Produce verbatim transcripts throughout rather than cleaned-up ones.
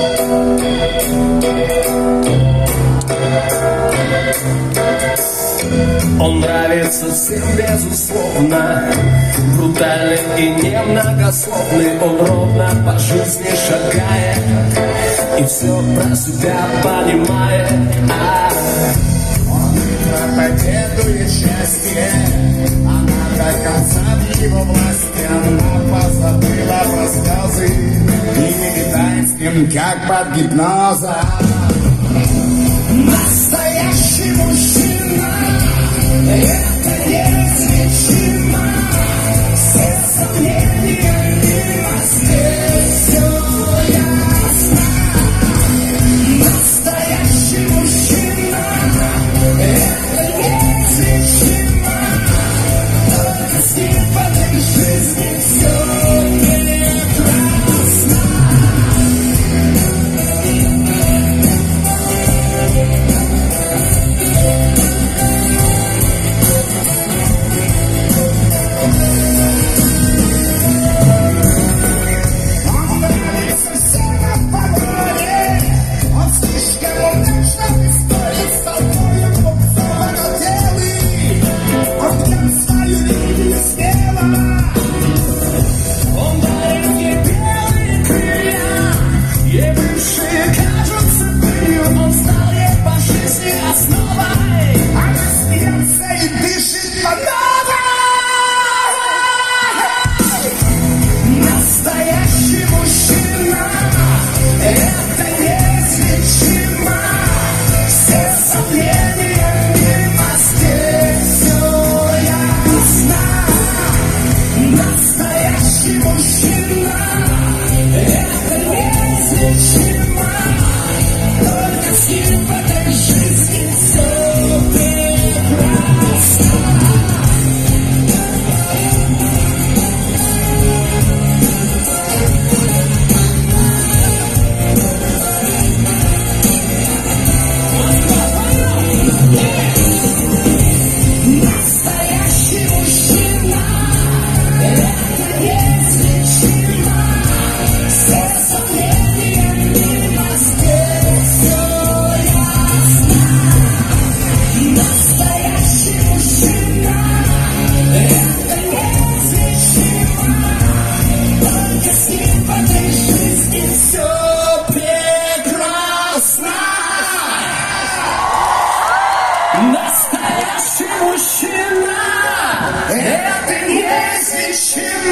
Он нравится всем, безусловно, брутальный и немногословный. Он ровно по жизни шагает и все про себя понимает. А он проповедует счастье, она до конца в его власти. Она позабыла про слезы и китайским, как под гипнозом. Настоящий мужчина — это неизлечимо. Все сомнения мимо, здесь все ясно. Настоящий мужчина — это неизлечимо. Только с ним в этой жизни все прекрасно.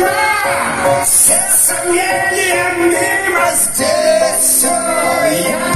Все сомнения мимо, здесь все ясно.